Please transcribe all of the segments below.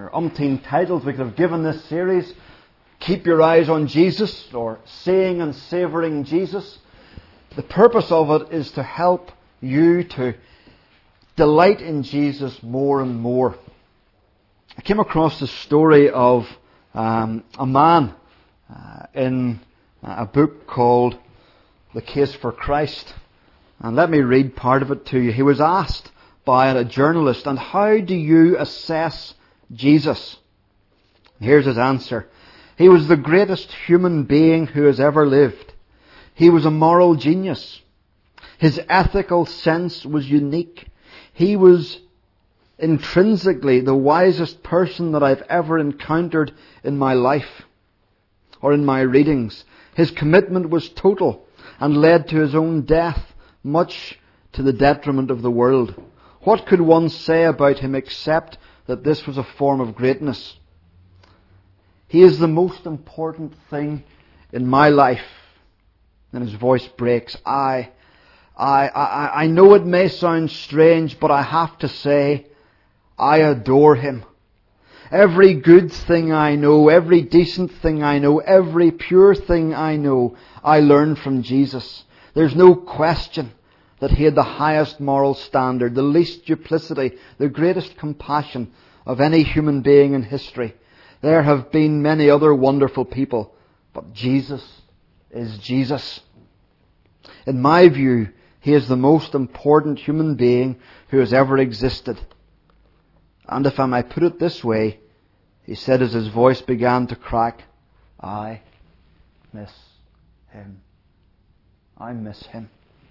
There are umpteen titles we could have given this series. Keep your eyes on Jesus, or Seeing and Savouring Jesus. The purpose of it is to help you to delight in Jesus more and more. I came across the story of a man in a book called The Case for Christ. And let me read part of it to you. He was asked by a journalist, and how do you assess Jesus? Here's his answer. He was the greatest human being who has ever lived. He was a moral genius. His ethical sense was unique. He was intrinsically the wisest person that I've ever encountered in my life or in my readings. His commitment was total and led to his own death, much to the detriment of the world. What could one say about him except that this was a form of greatness? He is the most important thing in my life. And his voice breaks. I know it may sound strange, but I have to say, I adore him. Every good thing I know, every decent thing I know, every pure thing I know, I learned from Jesus. There's no question that he had the highest moral standard, the least duplicity, the greatest compassion of any human being in history. There have been many other wonderful people, but Jesus is Jesus. In my view, he is the most important human being who has ever existed. And if I may put it this way, he said as his voice began to crack, I miss him. I miss him.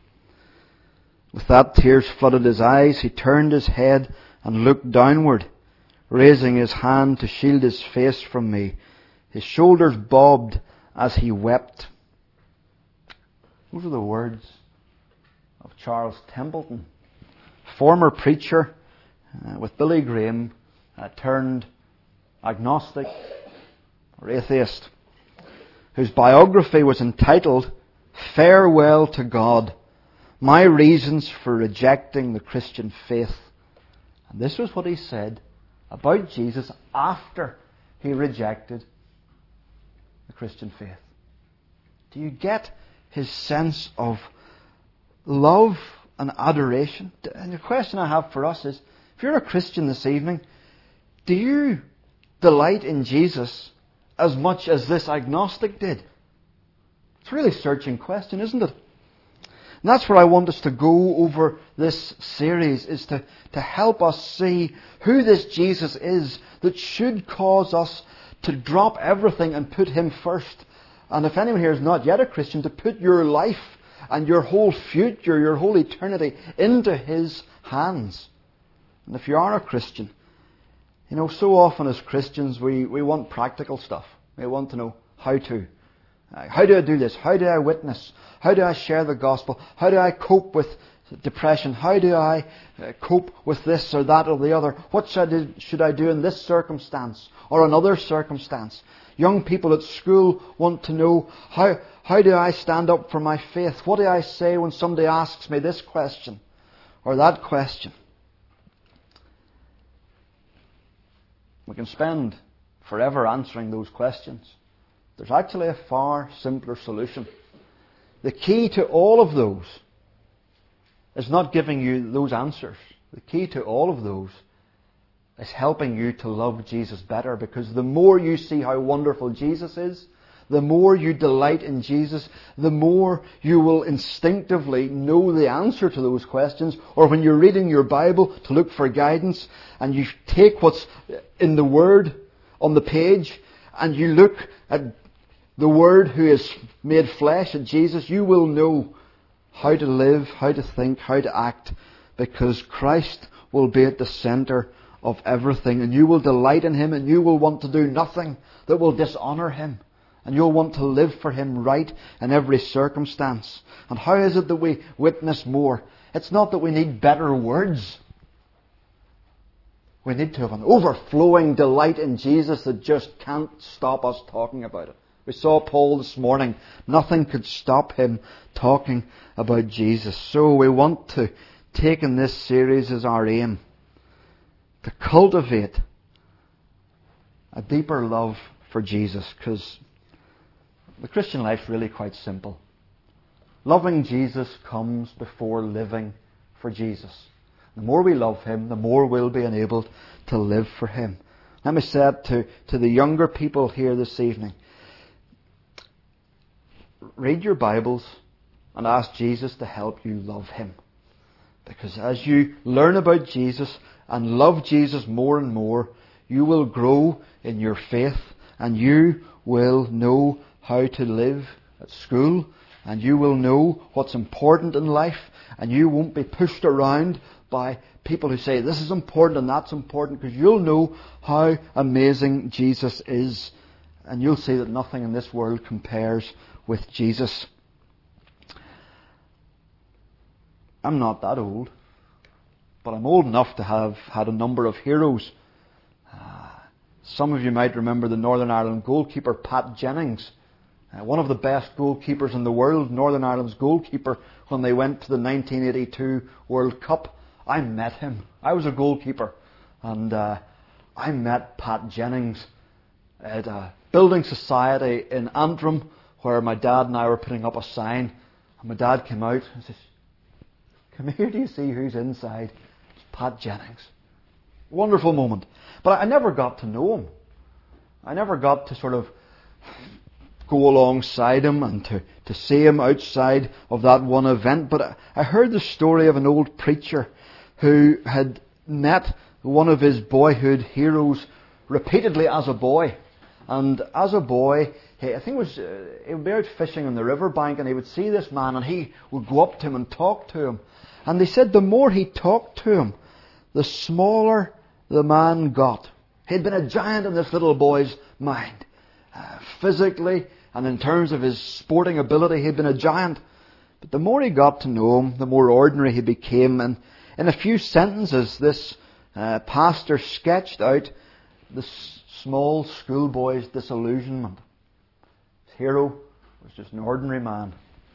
With that, tears flooded his eyes. He turned his head and looked downward, raising his hand to shield his face from me. His shoulders bobbed as he wept. Those are the words of Charles Templeton, former preacher with Billy Graham, turned agnostic or atheist, whose biography was entitled Farewell to God, My Reasons for Rejecting the Christian Faith. And this was what he said about Jesus after he rejected the Christian faith. Do you get his sense of love and adoration? And the question I have for us is, if you're a Christian this evening, do you delight in Jesus as much as this agnostic did? It's a really searching question, isn't it? And that's where I want us to go over this series, is to help us see who this Jesus is that should cause us to drop everything and put him first. And if anyone here is not yet a Christian, to put your life and your whole future, your whole eternity into his hands. And if you are a Christian, so often as Christians we want practical stuff. We want to know how to. How do I do this? How do I witness? How do I share the gospel? How do I cope with depression? How do I cope with this or that or the other? What should I do in this circumstance or another circumstance? Young people at school want to know, how do I stand up for my faith? What do I say when somebody asks me this question or that question? We can spend forever answering those questions. There's actually a far simpler solution. The key to all of those is not giving you those answers. The key to all of those is helping you to love Jesus better, because the more you see how wonderful Jesus is, the more you delight in Jesus, the more you will instinctively know the answer to those questions. Or when you're reading your Bible to look for guidance and you take what's in the Word on the page and you look at the Word who is made flesh, at Jesus, you will know how to live, how to think, how to act, because Christ will be at the centre of everything, and you will delight in him, and you will want to do nothing that will dishonour him. And you'll want to live for him right in every circumstance. And how is it that we witness more? It's not that we need better words. We need to have an overflowing delight in Jesus that just can't stop us talking about it. We saw Paul this morning. Nothing could stop him talking about Jesus. So we want to take in this series as our aim to cultivate a deeper love for Jesus, because the Christian life's really quite simple. Loving Jesus comes before living for Jesus. The more we love Him, the more we'll be enabled to live for Him. Let me say it to the younger people here this evening. Read your Bibles and ask Jesus to help you love Him. Because as you learn about Jesus and love Jesus more and more, you will grow in your faith, and you will know how to live at school, and you will know what's important in life, and you won't be pushed around by people who say this is important and that's important, because you'll know how amazing Jesus is, and you'll see that nothing in this world compares with Jesus. I'm not that old, but I'm old enough to have had a number of heroes. Some of you might remember the Northern Ireland goalkeeper Pat Jennings, one of the best goalkeepers in the world, Northern Ireland's goalkeeper when they went to the 1982 World Cup. I met him. I was a goalkeeper, and I met Pat Jennings at a building society in Antrim where my dad and I were putting up a sign, and my dad came out and says, "Come here, do you see who's inside?" It's Pat Jennings. Wonderful moment. But I never got to know him. I never got to sort of go alongside him and to see him outside of that one event. But I heard the story of an old preacher who had met one of his boyhood heroes repeatedly as a boy. And as a boy, he would be out fishing on the riverbank, and he would see this man, and he would go up to him and talk to him. And they said the more he talked to him, the smaller the man got. He'd been a giant in this little boy's mind. Physically and in terms of his sporting ability, he'd been a giant. But the more he got to know him, the more ordinary he became. And in a few sentences, this pastor sketched out the small schoolboy's disillusionment. His hero was just an ordinary man.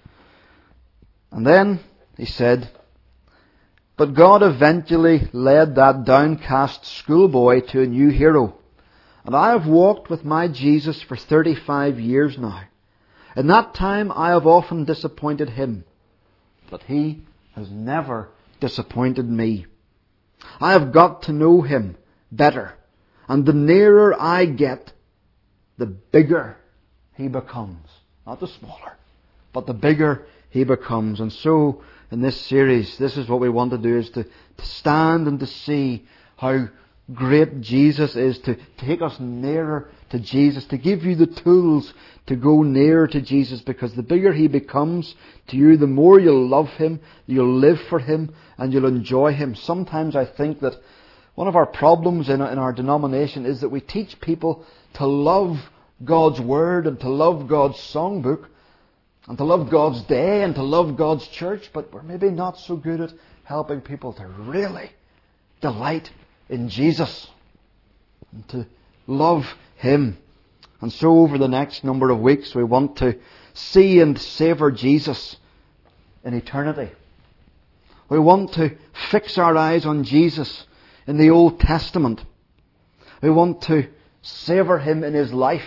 And then he said, "But God eventually led that downcast schoolboy to a new hero. And I have walked with my Jesus for 35 years now. In that time I have often disappointed him, but he has never disappointed me. I have got to know him better, and the nearer I get, the bigger he becomes." Not the smaller, but the bigger he becomes. And so, in this series, this is what we want to do, is to stand and to see how great Jesus is, to take us nearer to Jesus, to give you the tools to go nearer to Jesus, because the bigger he becomes to you, the more you'll love him, you'll live for him, and you'll enjoy him. Sometimes I think that one of our problems in our denomination is that we teach people to love God's Word and to love God's songbook and to love God's day and to love God's church, but we're maybe not so good at helping people to really delight in Jesus and to love Him. And so over the next number of weeks we want to see and savour Jesus in eternity. We want to fix our eyes on Jesus in the Old Testament. We want to savour Him in His life.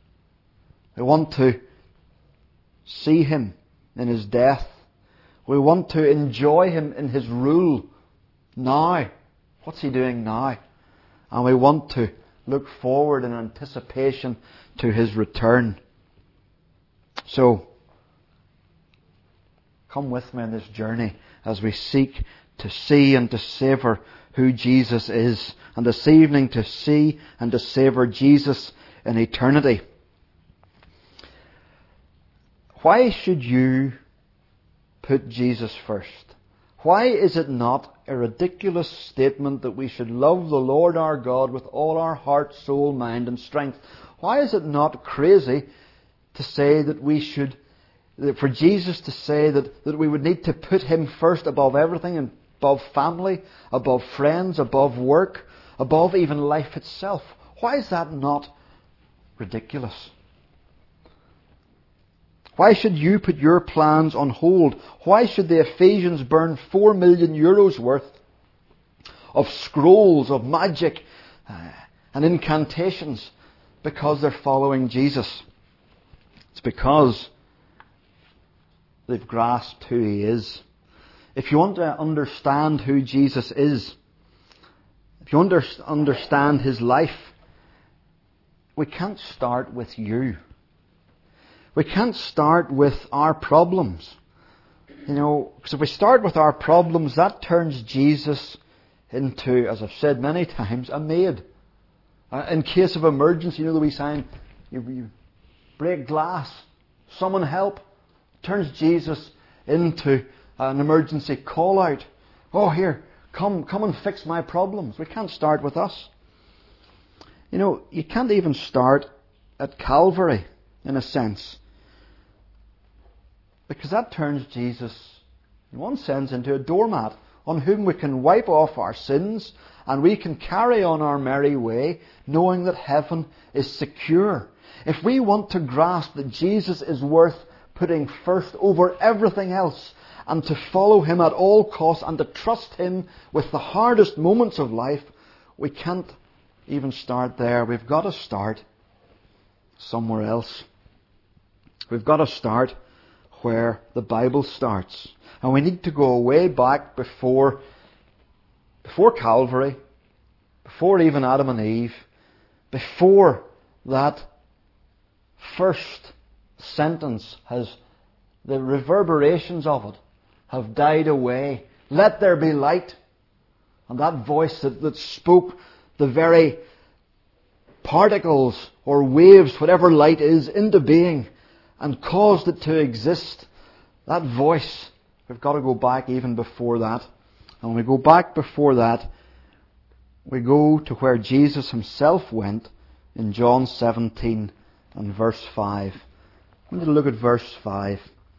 We want to see Him in His death. We want to enjoy Him in His rule now. What's He doing now? And we want to look forward in anticipation to His return. So, come with me on this journey as we seek to see and to savour who Jesus is. And this evening to see and to savour Jesus in eternity. Why should you put Jesus first? Why is it not a ridiculous statement that we should love the Lord our God with all our heart, soul, mind and strength? Why is it not crazy to say that for Jesus to say that we would need to put Him first above everything, and above family, above friends, above work, above even life itself? Why is that not ridiculous? Why should you put your plans on hold? Why should the Ephesians burn 4 million euros worth of scrolls of magic and incantations because they're following Jesus. It's because they've grasped who He is. If you want to understand who Jesus is, if you understand His life, we can't start with you. We can't start with our problems. Because if we start with our problems, that turns Jesus into, as I've said many times, a maid. In case of emergency, the wee sign, you break glass, someone help. Turns Jesus into an emergency call out. Oh, here, come and fix my problems. We can't start with us. You can't even start at Calvary, in a sense. Because that turns Jesus, in one sense, into a doormat on whom we can wipe off our sins and we can carry on our merry way knowing that heaven is secure. If we want to grasp that Jesus is worth putting first over everything else and to follow Him at all costs and to trust Him with the hardest moments of life, we can't even start there. We've got to start somewhere else. We've got to start where the Bible starts. And we need to go way back before Calvary, before even Adam and Eve, before that first sentence the reverberations of it have died away. Let there be light. And that voice that spoke the very particles or waves, whatever light is, into being and caused it to exist. That voice, we've got to go back even before that. And when we go back before that, we go to where Jesus Himself went in John 17 and verse 5. I want to look at verse 5.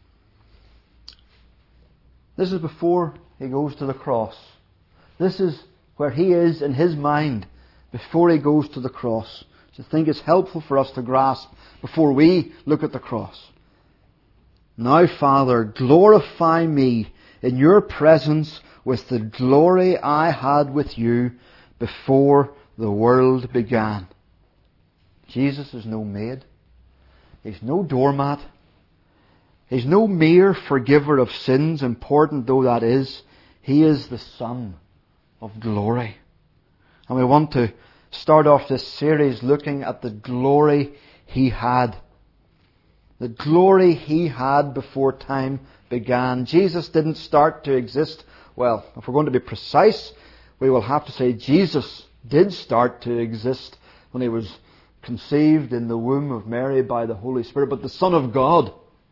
This is before He goes to the cross. This is where He is in His mind before He goes to the cross. I think it's helpful for us to grasp before we look at the cross. Now, Father, glorify me in your presence with the glory I had with you before the world began. Jesus is no maid. He's no doormat. He's no mere forgiver of sins, important though that is. He is the Son of glory. And we want to start off this series looking at the glory He had. The glory He had before time began. Jesus didn't start to exist. Well, if we're going to be precise, we will have to say Jesus did start to exist when He was conceived in the womb of Mary by the Holy Spirit. But the Son of God,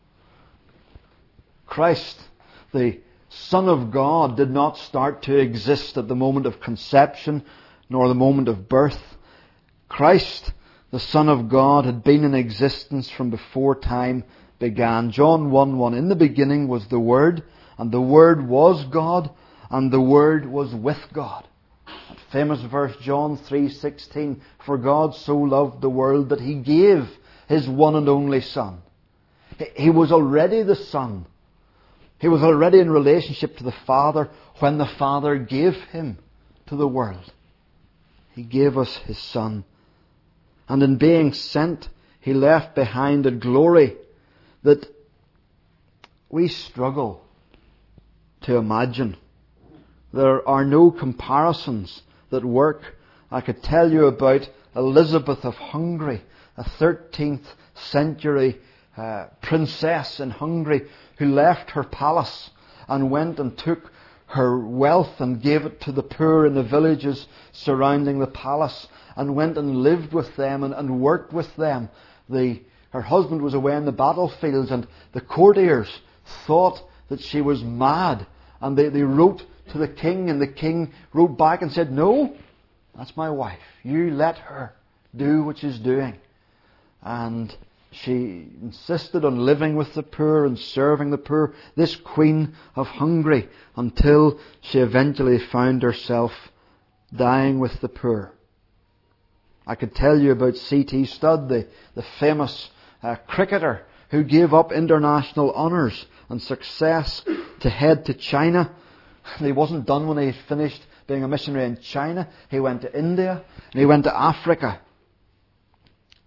Christ, the Son of God, did not start to exist at the moment of conception nor the moment of birth. Christ, the Son of God, had been in existence from before time began. John 1:1, in the beginning was the Word, and the Word was God, and the Word was with God. That famous verse, John 3:16, for God so loved the world that He gave His one and only Son. He was already the Son. He was already in relationship to the Father when the Father gave Him to the world. He gave us His Son. And in being sent, He left behind a glory that we struggle to imagine. There are no comparisons that work. I could tell you about Elizabeth of Hungary, a 13th century princess in Hungary who left her palace and went and took her wealth and gave it to the poor in the villages surrounding the palace and went and lived with them and worked with them. Her husband was away in the battlefields and the courtiers thought that she was mad, and they wrote to the king, and the king wrote back and said, no, that's my wife. You let her do what she's doing. And she insisted on living with the poor and serving the poor, this Queen of Hungary, until she eventually found herself dying with the poor. I could tell you about C.T. Studd, the famous cricketer who gave up international honours and success to head to China. He wasn't done when he finished being a missionary in China. He went to India and he went to Africa.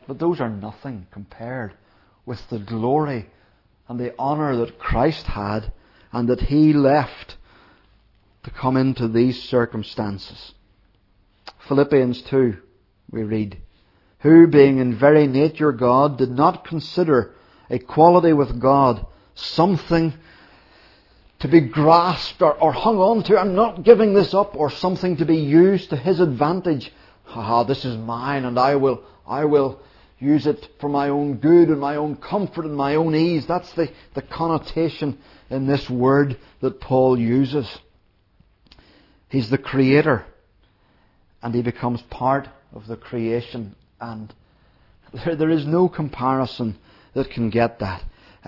But those are nothing compared with the glory and the honour that Christ had and that He left to come into these circumstances. Philippians 2, we read, "Who, being in very nature God, did not consider equality with God something to be grasped or hung on to. I'm not giving this up, or something to be used to His advantage. This is mine, and I will use it for my own good and my own comfort and my own ease." That's the connotation in this word that Paul uses. He's the Creator, and He becomes part of the creation, and there is no comparison that can get that.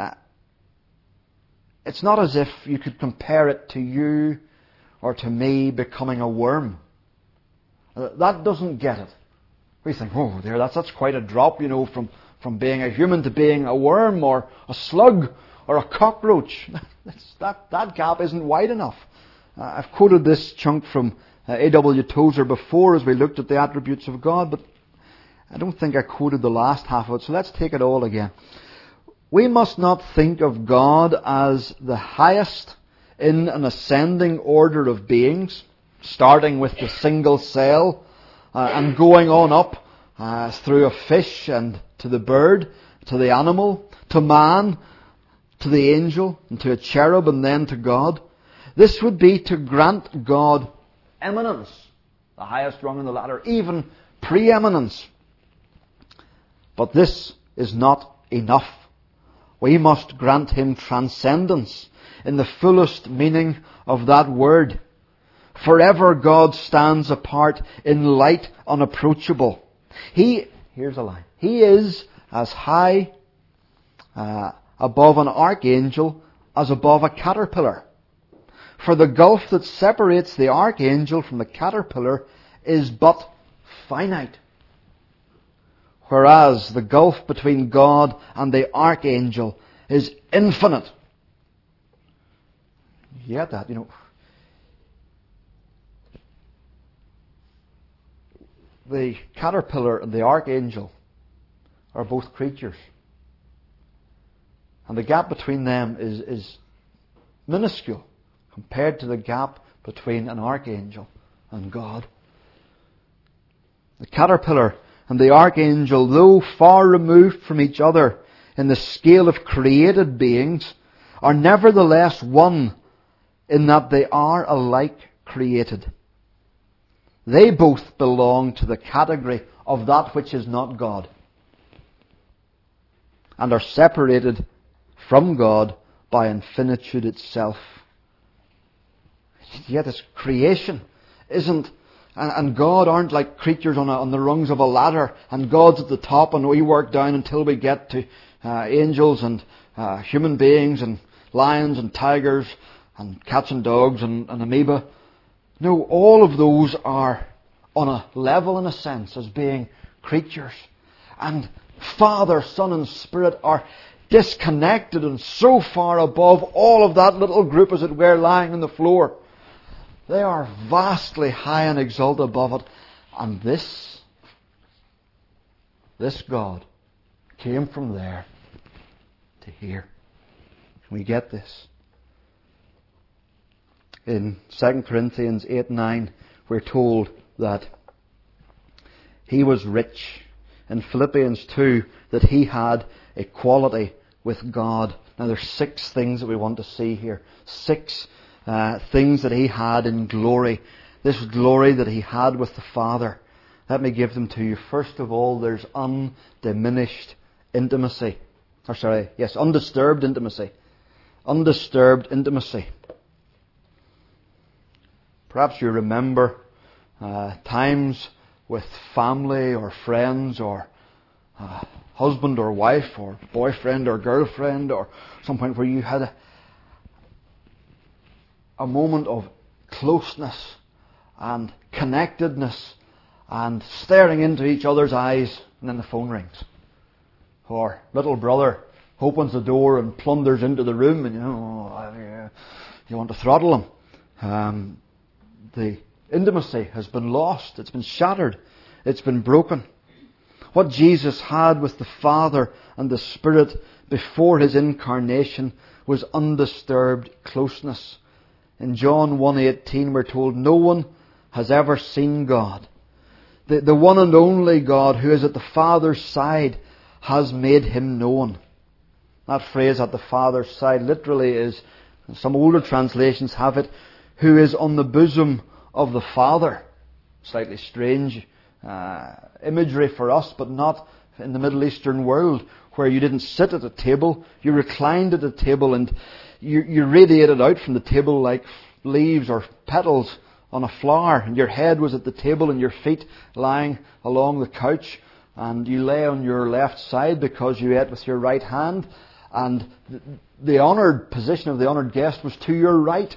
It's not as if you could compare it to you or to me becoming a worm. That doesn't get it. We think, oh dear, that's quite a drop, from being a human to being a worm or a slug or a cockroach. That gap isn't wide enough. I've quoted this chunk from A.W. Tozer before as we looked at the attributes of God, but I don't think I quoted the last half of it, so let's take it all again. We must not think of God as the highest in an ascending order of beings, starting with the single cell and going on up through a fish and to the bird, to the animal, to man, to the angel, and to a cherub, and then to God. This would be to grant God eminence, the highest rung in the ladder, even preeminence. But this is not enough. We must grant Him transcendence in the fullest meaning of that word. Forever God stands apart in light unapproachable. Here's a line. He is as high above an archangel as above a caterpillar. For the gulf that separates the archangel from the caterpillar is but finite, whereas the gulf between God and the archangel is infinite. You get that? The caterpillar and the archangel are both creatures. And the gap between them is minuscule compared to the gap between an archangel and God. The caterpillar and the archangel, though far removed from each other in the scale of created beings, are nevertheless one in that they are alike created. They both belong to the category of that which is not God, and are separated from God by infinitude itself. Yet this creation isn't, and God aren't like creatures on the rungs of a ladder, and God's at the top and we work down until we get to angels and human beings and lions and tigers and cats and dogs and amoeba. No, all of those are on a level, in a sense, as being creatures. And Father, Son and Spirit are disconnected and so far above all of that little group, as it were, lying on the floor. They are vastly high and exalted above it. And this God came from there to here. Can we get this? In 2 Corinthians 8:9, we're told that He was rich. In Philippians 2, that He had equality with God. Now there's 6 things that we want to see here. 6 things that He had in glory. This glory that He had with the Father. Let me give them to you. First of all, there's undiminished intimacy. Undisturbed intimacy. Undisturbed intimacy. Perhaps you remember times with family or friends or husband or wife or boyfriend or girlfriend, or some point where you had a moment of closeness and connectedness and staring into each other's eyes, and then the phone rings. Or little brother opens the door and plunders into the room, and you want to throttle him. The intimacy has been lost. It's been shattered. It's been broken. What Jesus had with the Father and the Spirit before His incarnation was undisturbed closeness. In John 1:18 we're told, no one has ever seen God. The one and only God who is at the Father's side has made Him known. That phrase, at the Father's side, literally is, some older translations have it, who is on the bosom of the Father. Slightly strange imagery for us, but not in the Middle Eastern world, where you didn't sit at a table, you reclined at a table, and you radiated out from the table like leaves or petals on a flower, and your head was at the table and your feet lying along the couch, and you lay on your left side because you ate with your right hand, and the honoured position of the honoured guest was to your right,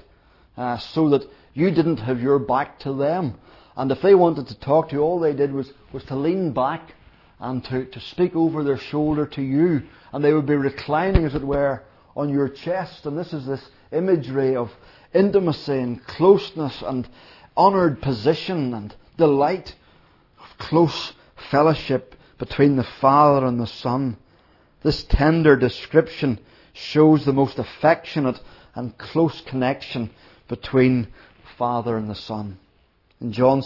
so that you didn't have your back to them. And if they wanted to talk to you, all they did was to lean back and to speak over their shoulder to you, and they would be reclining, as it were, on your chest. And this is this imagery of intimacy and closeness and honoured position and delight of close fellowship between the Father and the Son. This tender description shows the most affectionate and close connection between the Father and the Son. In John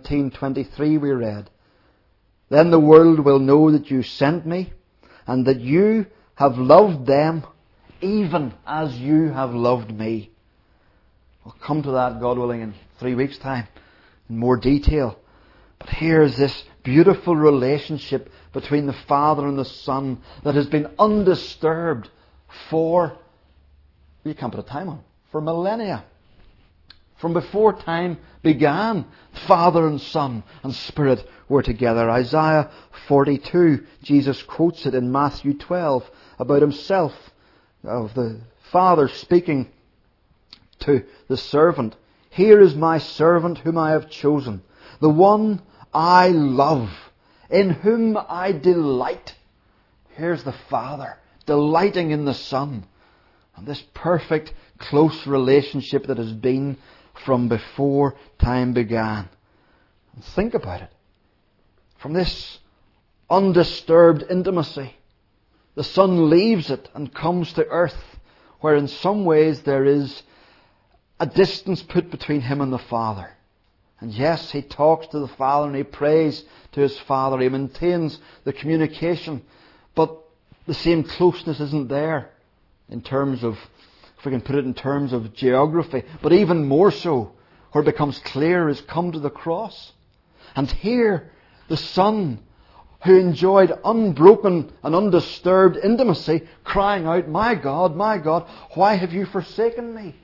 17:23 we read, "Then the world will know that you sent me, and that you have loved them even as you have loved me." We'll come to that, God willing, in 3 weeks' time in more detail. But here's this beautiful relationship between the Father and the Son that has been undisturbed for, you can't put a time on, for millennia. From before time began, Father and Son and Spirit were together. Isaiah 42, Jesus quotes it in Matthew 12 about Himself, of the Father speaking to the servant. "Here is my servant whom I have chosen, the one I love, in whom I delight." Here's the Father delighting in the Son, and this perfect, close relationship that has been from before time began. And think about it. From this undisturbed intimacy, the Son leaves it and comes to earth, where in some ways there is a distance put between Him and the Father. And yes, He talks to the Father and He prays to His Father. He maintains the communication. But the same closeness isn't there in terms of, if we can put it in terms of geography. But even more so, where it becomes clear, is come to the cross. And here, the Son, who enjoyed unbroken and undisturbed intimacy, crying out, my God, why have you forsaken me?"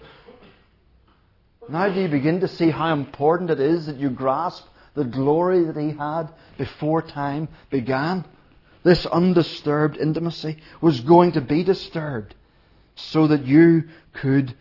Now do you begin to see how important it is that you grasp the glory that He had before time began? This undisturbed intimacy was going to be disturbed so that you could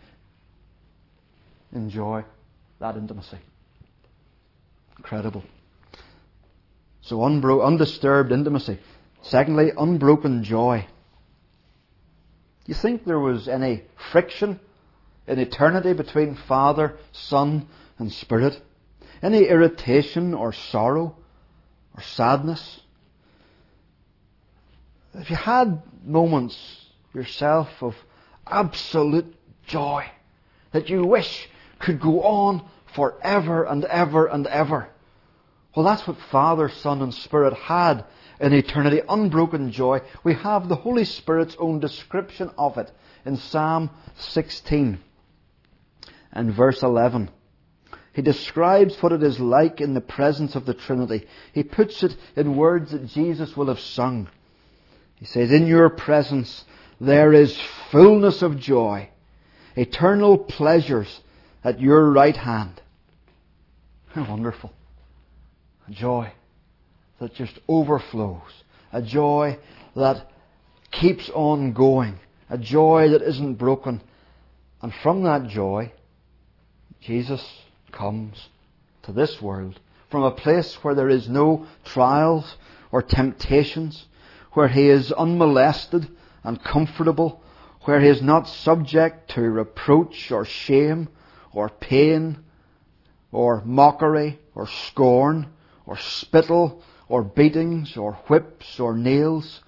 enjoy that intimacy. Incredible. So undisturbed intimacy. Secondly, unbroken joy. Do you think there was any friction in eternity between Father, Son, and Spirit? Any irritation or sorrow or sadness? Have you had moments yourself of absolute joy that you wish could go on forever and ever and ever? Well, that's what Father, Son, and Spirit had in eternity. Unbroken joy. We have the Holy Spirit's own description of it in Psalm 16 and verse 11. He describes what it is like in the presence of the Trinity. He puts it in words that Jesus will have sung. He says, "In your presence there is fullness of joy, eternal pleasures at your right hand." How wonderful. A joy that just overflows. A joy that keeps on going. A joy that isn't broken. And from that joy, Jesus comes to this world from a place where there is no trials or temptations, where He is unmolested and comfortable, where He is not subject to reproach or shame or pain or mockery or scorn or spittle or beatings or whips or nails.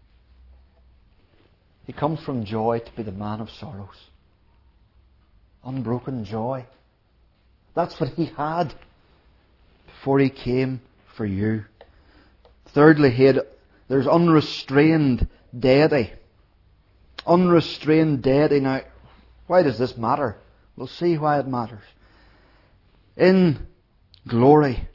He comes from joy to be the man of sorrows. Unbroken joy. That's what He had before He came for you. Thirdly, there's unrestrained deity. Unrestrained deity. Now, why does this matter? We'll see why it matters. In glory,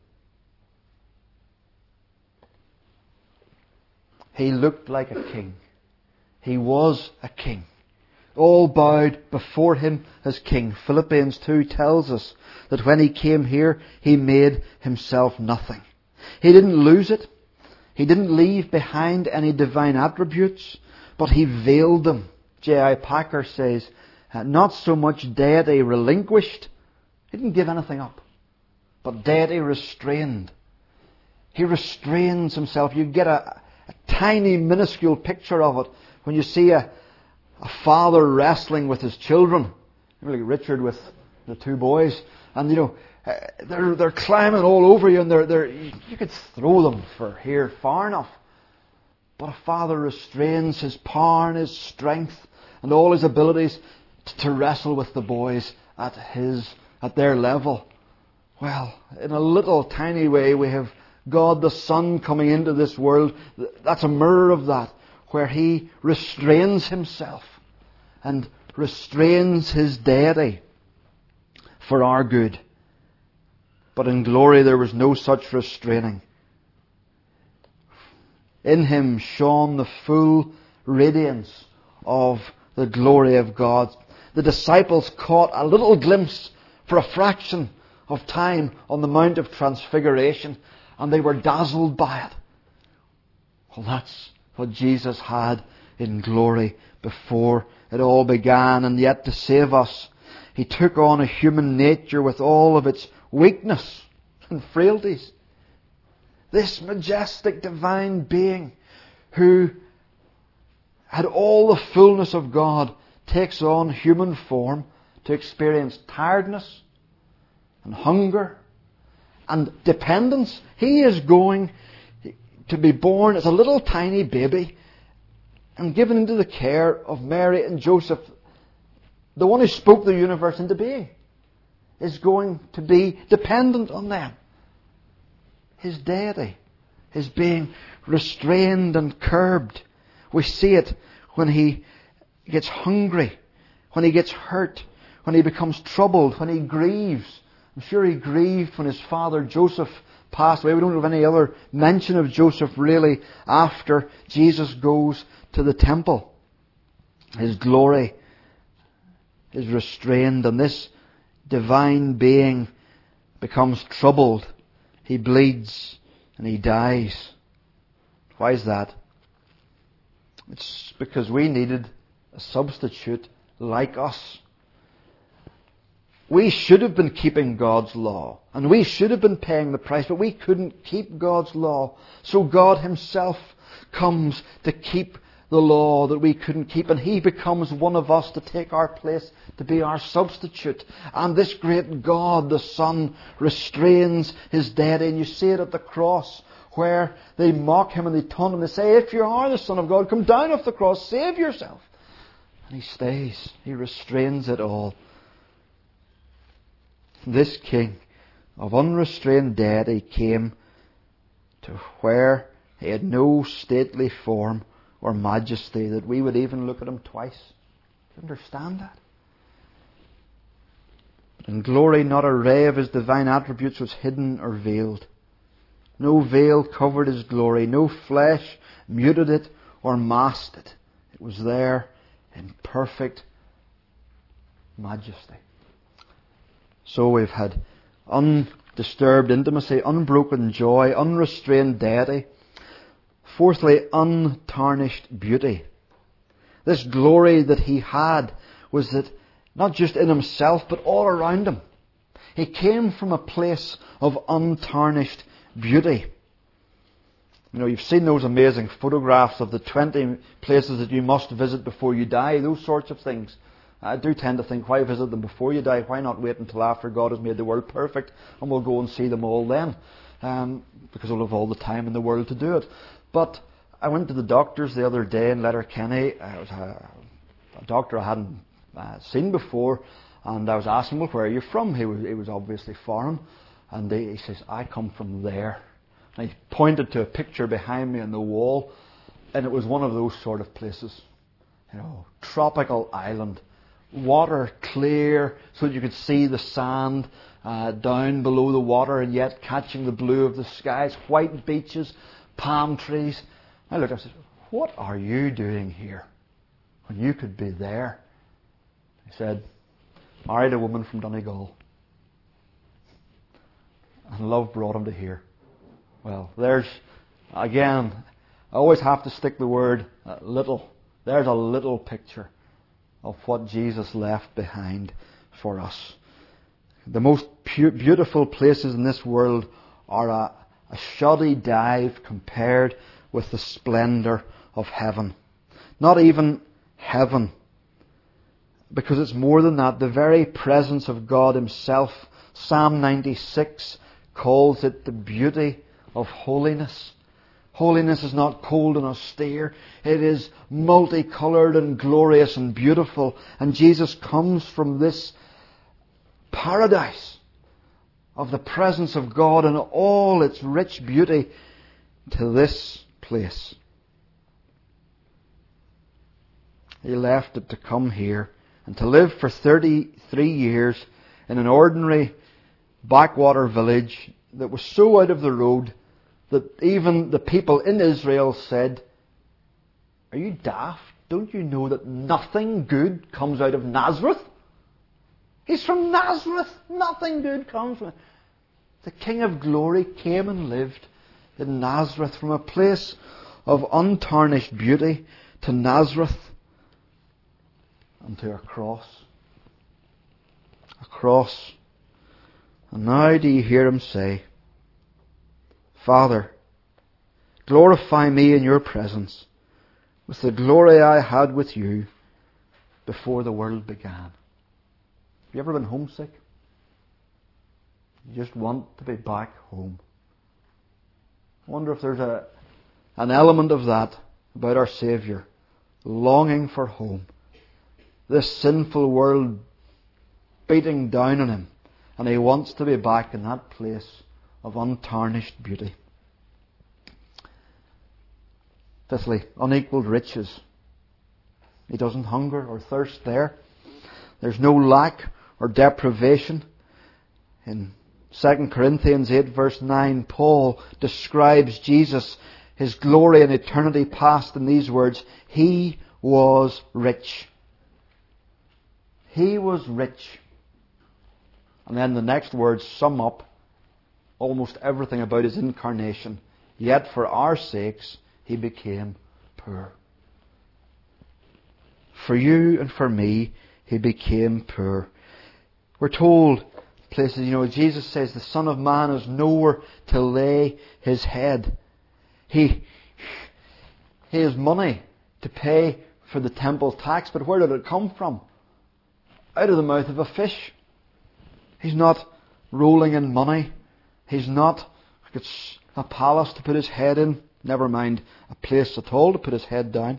He looked like a king. He was a king. All bowed before Him as king. Philippians 2 tells us that when He came here, He made Himself nothing. He didn't lose it. He didn't leave behind any divine attributes, but He veiled them. J.I. Packer says, not so much deity relinquished. He didn't give anything up, but deity restrained. He restrains Himself. You get a tiny, minuscule picture of it when you see a father wrestling with his children. Like Richard with the two boys. And they're climbing all over you, and you could throw them far enough. But a father restrains his power and his strength and all his abilities to wrestle with the boys at their level. Well, in a little tiny way, we have God the Son coming into this world. That's a mirror of that, where He restrains Himself and restrains His deity for our good. But in glory there was no such restraining. In Him shone the full radiance of the glory of God. The disciples caught a little glimpse for a fraction of time on the Mount of Transfiguration, and they were dazzled by it. Well, that's what Jesus had in glory before it all began. And yet to save us, He took on a human nature with all of its weakness and frailties. This majestic divine being who had all the fullness of God takes on human form to experience tiredness and hunger and dependence. He is going to be born as a little tiny baby and given into the care of Mary and Joseph. The one who spoke the universe into being is going to be dependent on them. His deity is being restrained and curbed. We see it when He gets hungry, when He gets hurt, when He becomes troubled, when He grieves. I'm sure He grieved when His father Joseph passed away. We don't have any other mention of Joseph really after Jesus goes to the temple. His glory is restrained, and this divine being becomes troubled. He bleeds and He dies. Why is that? It's because we needed a substitute like us. We should have been keeping God's law, and we should have been paying the price, but we couldn't keep God's law. So God Himself comes to keep the law that we couldn't keep, and He becomes one of us to take our place, to be our substitute. And this great God, the Son, restrains His deity. And you see it at the cross, where they mock Him and they taunt Him. They say, if you are the Son of God, come down off the cross, save yourself. And He stays. He restrains it all. This King of unrestrained deity came to where He had no stately form or majesty that we would even look at Him twice. Do you understand that? But in glory, not a ray of His divine attributes was hidden or veiled. No veil covered His glory. No flesh muted it or masked it. It was there in perfect majesty. So we've had undisturbed intimacy, unbroken joy, unrestrained deity. Fourthly, untarnished beauty. This glory that He had was that not just in Himself, but all around Him. He came from a place of untarnished beauty. You know, you've seen those amazing photographs of the 20 places that you must visit before you die, those sorts of things. I do tend to think, why visit them before you die? Why not wait until after God has made the world perfect and we'll go and see them all then? because I'll have all the time in the world to do it. But I went to the doctors the other day in Letterkenny. It was a doctor I hadn't seen before, and I was asking him, "Where are you from?" He was obviously foreign, and he says, "I come from there." And he pointed to a picture behind me on the wall, and it was one of those sort of places. Tropical island. Water clear so that you could see the sand down below the water and yet catching the blue of the skies. White beaches, palm trees. I looked and said, "What are you doing here when you could be there?" He said, "Married a woman from Donegal. And love brought him to here." Well, there's, again, I always have to stick the word little. There's a little picture of what Jesus left behind for us. The most beautiful places in this world are a shoddy dive compared with the splendour of heaven. Not even heaven, because it's more than that. The very presence of God Himself, Psalm 96 calls it the beauty of holiness. Holiness is not cold and austere. It is multicoloured and glorious and beautiful. And Jesus comes from this paradise of the presence of God and all its rich beauty to this place. He left it to come here and to live for 33 years in an ordinary backwater village that was so out of the road that even the people in Israel said, "Are you daft? Don't you know that nothing good comes out of Nazareth? He's from Nazareth. Nothing good comes from it." The King of Glory came and lived in Nazareth, from a place of untarnished beauty to Nazareth and to a cross. A cross. And now do you hear Him say, "Father, glorify me in your presence with the glory I had with you before the world began." Have you ever been homesick? You just want to be back home. I wonder if there's an element of that about our Saviour, longing for home. This sinful world beating down on Him, and He wants to be back in that place of untarnished beauty. Fifthly, unequalled riches. He doesn't hunger or thirst there. There's no lack or deprivation. In 2 Corinthians 8 verse 9, Paul describes Jesus, His glory in eternity past, in these words, He was rich. He was rich. And then the next words sum up almost everything about His incarnation. Yet for our sakes He became poor. For you and for me, He became poor. We're told places, Jesus says the Son of Man has nowhere to lay His head. He has money to pay for the temple tax, but where did it come from? Out of the mouth of a fish. He's not rolling in money. He's not like it's a palace to put His head in. Never mind a place at all to put His head down.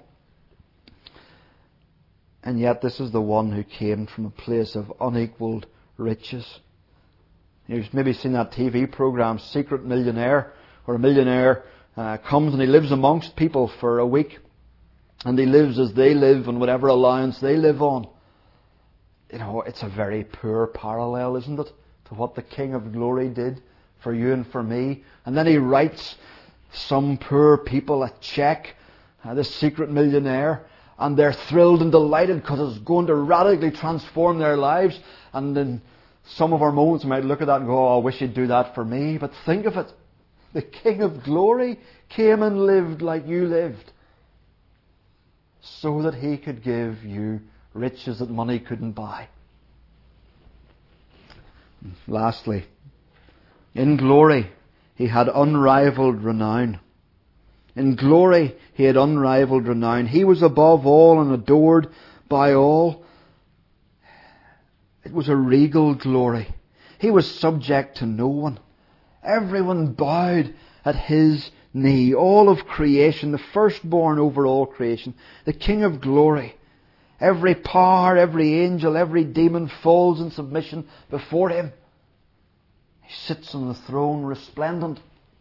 And yet this is the one who came from a place of unequalled riches. You've maybe seen that TV program, Secret Millionaire, where a millionaire comes and he lives amongst people for a week. And he lives as they live on whatever allowance they live on. It's a very poor parallel, isn't it, to what the King of Glory did for you and for me. And then He writes some poor people a cheque, this secret millionaire, and they're thrilled and delighted because it's going to radically transform their lives. And in some of our moments we might look at that and go, "Oh, I wish He'd do that for me." But think of it. The King of Glory came and lived like you lived, so that He could give you riches that money couldn't buy. Lastly, in glory, He had unrivaled renown. In glory, He had unrivaled renown. He was above all and adored by all. It was a regal glory. He was subject to no one. Everyone bowed at His knee. All of creation, the firstborn over all creation, the King of glory. Every power, every angel, every demon falls in submission before Him. He sits on the throne resplendent.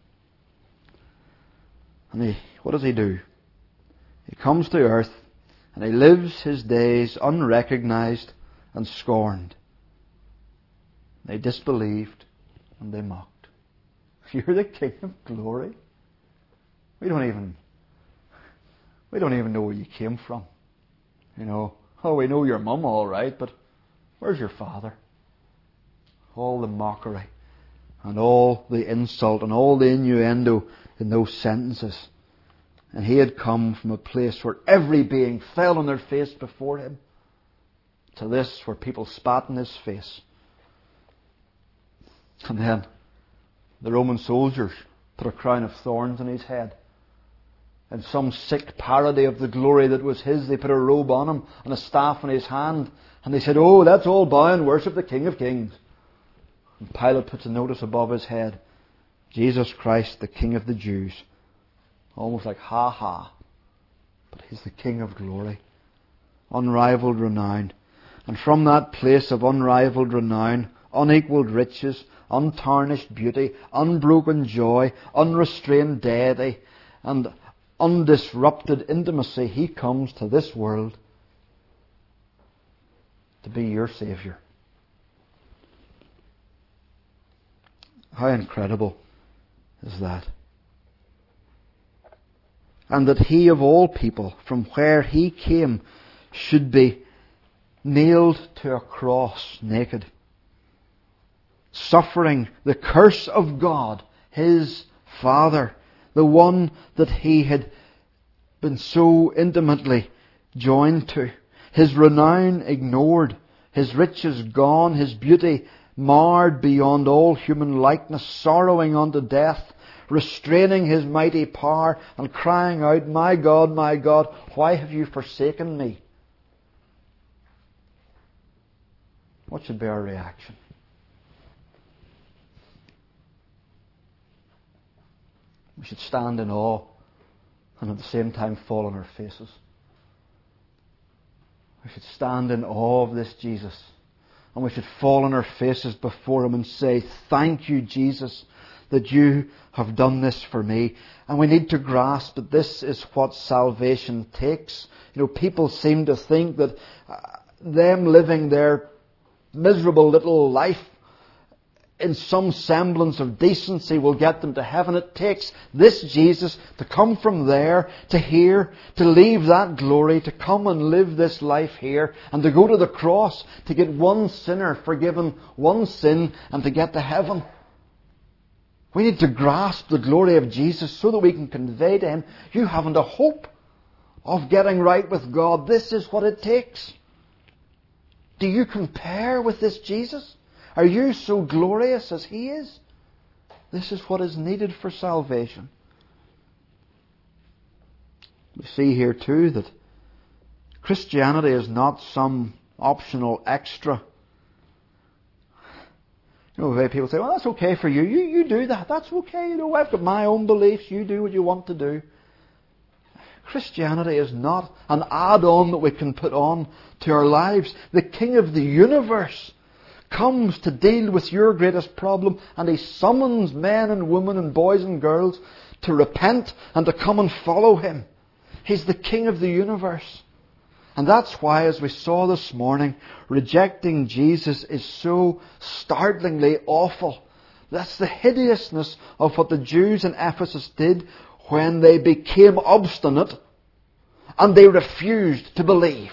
And what does He do? He comes to earth and He lives His days unrecognized and scorned. They disbelieved and they mocked. You're the King of glory. We don't even know where you came from. We know your mum all right, but where's your father? All the mockery and all the insult and all the innuendo in those sentences. And He had come from a place where every being fell on their face before Him, to this where people spat in His face. And then the Roman soldiers put a crown of thorns on His head. In some sick parody of the glory that was His, they put a robe on Him and a staff in His hand. And they said, "Oh, let's all bow and worship the King of Kings." And Pilate puts a notice above His head, "Jesus Christ, the King of the Jews." Almost like, ha ha. But He's the King of glory. Unrivaled renown. And from that place of unrivaled renown, unequalled riches, untarnished beauty, unbroken joy, unrestrained deity, and undisrupted intimacy, He comes to this world to be your Saviour. How incredible is that? And that He of all people, from where He came, should be nailed to a cross naked, suffering the curse of God, His Father, the one that He had been so intimately joined to. His renown ignored, His riches gone, His beauty marred beyond all human likeness, sorrowing unto death, restraining His mighty power and crying out, my God, why have you forsaken me?" What should be our reaction? We should stand in awe and at the same time fall on our faces. We should stand in awe of this Jesus, and we should fall on our faces before Him and say, "Thank you, Jesus, that you have done this for me." And we need to grasp that this is what salvation takes. People seem to think that them living their miserable little life in some semblance of decency will get them to heaven. It takes this Jesus to come from there to here, to leave that glory, to come and live this life here, and to go to the cross to get one sinner forgiven one sin and to get to heaven. We need to grasp the glory of Jesus so that we can convey to Him, you haven't a hope of getting right with God. This is what it takes. Do you compare with this Jesus? Are you so glorious as He is? This is what is needed for salvation. We see here too that Christianity is not some optional extra. The way people say, "Well, that's okay for you. You do that. That's okay. I've got my own beliefs. You do what you want to do." Christianity is not an add-on that we can put on to our lives. The King of the universe comes to deal with your greatest problem, and He summons men and women and boys and girls to repent and to come and follow Him. He's the King of the universe. And that's why, as we saw this morning, rejecting Jesus is so startlingly awful. That's the hideousness of what the Jews in Ephesus did when they became obstinate and they refused to believe.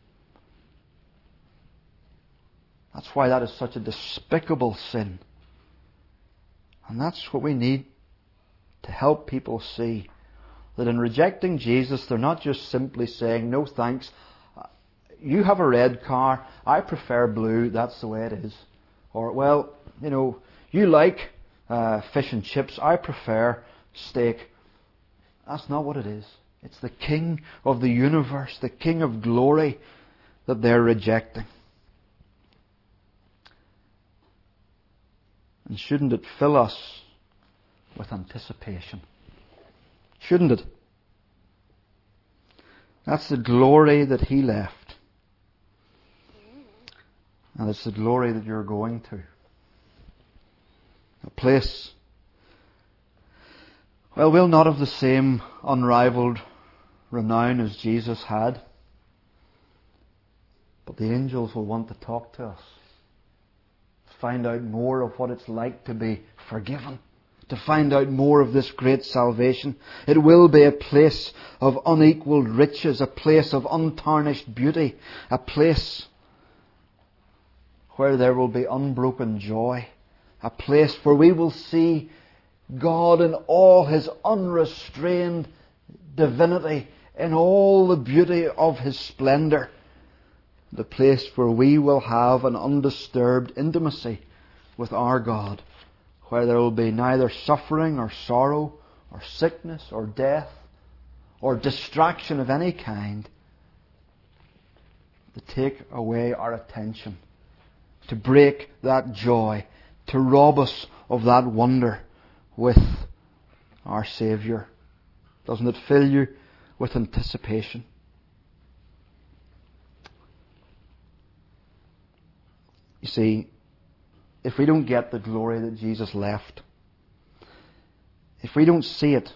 That's why that is such a despicable sin. And that's what we need to help people see. That in rejecting Jesus, they're not just simply saying, "No thanks, you have a red car, I prefer blue, that's the way it is." Or, "Well, you like fish and chips, I prefer steak." That's not what it is. It's the King of the universe, the King of glory that they're rejecting. And shouldn't it fill us with anticipation. Shouldn't it? That's the glory that He left. And it's the glory that you're going to. A place, well, we'll not have the same unrivaled renown as Jesus had. But the angels will want to talk to us. Find out more of what it's like to be forgiven. To find out more of this great salvation. It will be a place of unequalled riches. A place of untarnished beauty. A place where there will be unbroken joy. A place where we will see God in all His unrestrained divinity, in all the beauty of His splendour. The place where we will have an undisturbed intimacy with our God, where there will be neither suffering or sorrow or sickness or death or distraction of any kind to take away our attention, to break that joy, to rob us of that wonder with our Saviour. Doesn't it fill you with anticipation? You see, if we don't get the glory that Jesus left, if we don't see it,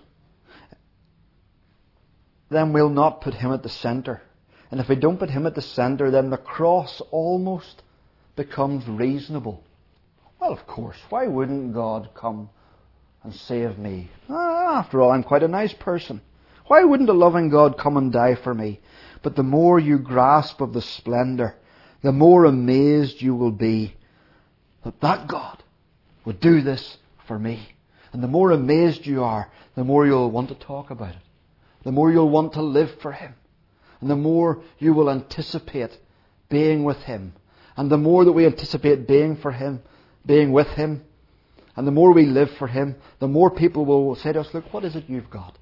then we'll not put Him at the centre. And if we don't put Him at the centre, then the cross almost becomes reasonable. Well, of course, why wouldn't God come and save me? After all, I'm quite a nice person. Why wouldn't a loving God come and die for me? But the more you grasp of the splendour, the more amazed you will be that God would do this for me. And the more amazed you are, the more you'll want to talk about it. The more you'll want to live for Him. And the more you will anticipate being with Him. And the more that we anticipate being for Him, being with Him, and the more we live for Him, the more people will say to us, look, what is it you've got?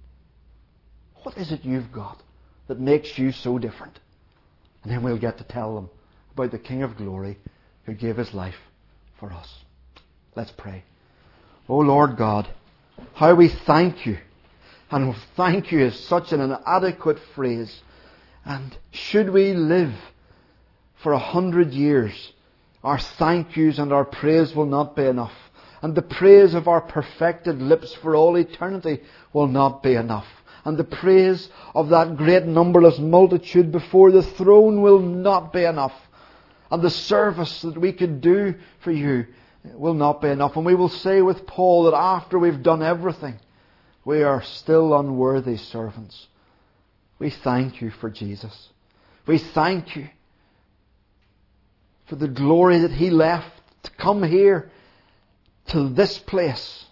What is it you've got that makes you so different? And then we'll get to tell them about the King of Glory who gave His life for us. Let's pray. Oh Lord God, how we thank You. And thank You is such an inadequate phrase. And should we live for 100 years, our thank yous and our praise will not be enough. And the praise of our perfected lips for all eternity will not be enough. And the praise of that great numberless multitude before the throne will not be enough. And the service that we could do for You will not be enough. And we will say with Paul that after we've done everything, we are still unworthy servants. We thank You for Jesus. We thank You for the glory that He left to come here to this place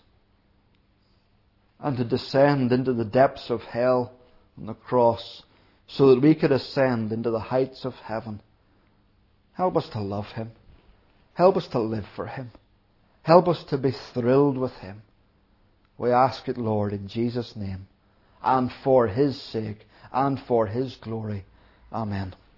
and to descend into the depths of hell on the cross so that we could ascend into the heights of heaven. Help us to love Him. Help us to live for Him. Help us to be thrilled with Him. We ask it, Lord, in Jesus' name, and for His sake, and for His glory. Amen.